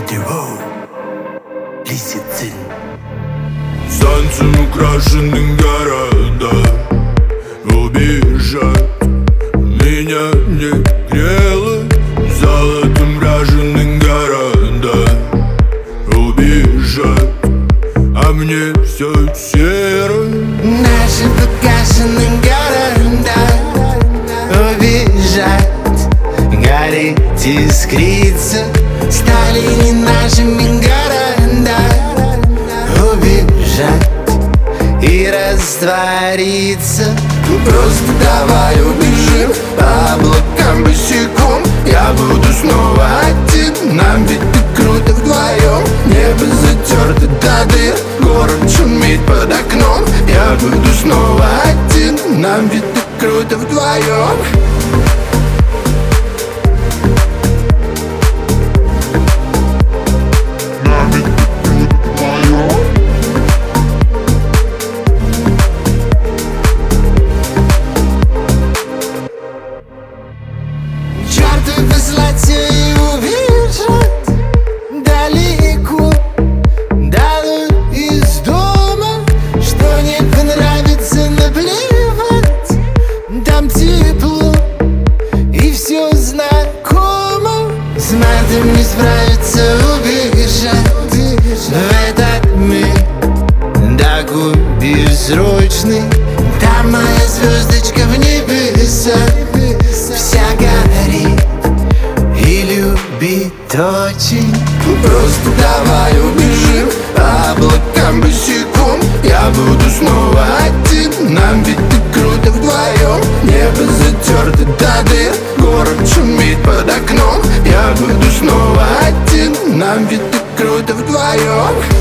Видео Лисицин. Солнцем украшенный города убежать меня не грело. Золотом раженный города убежать, а мне все серо. Наши погашенные города убежать, гореть, искриться, стали не нашими города убежать и раствориться. Просто давай убежим по облакам босиком. Я буду снова один, нам ведь так круто вдвоем. Небо затерто до дыр, город шумит под окном. Я буду снова один, нам ведь так круто вдвоем. Черты послать все и убежать далеко, далеко из дома. Что не понравится, наплевать, там тепло и все знакомо. С матом не справиться, убежать в этот мир такой бессрочный. Там моя звездочка в небесах вся горит и любит очень. Просто давай убежим по облакам босиком. Я буду снова один, нам ведь так круто вдвоем. Небо затерто до дыр, город шумит под окном. Я буду снова один, нам ведь так круто вдвоем.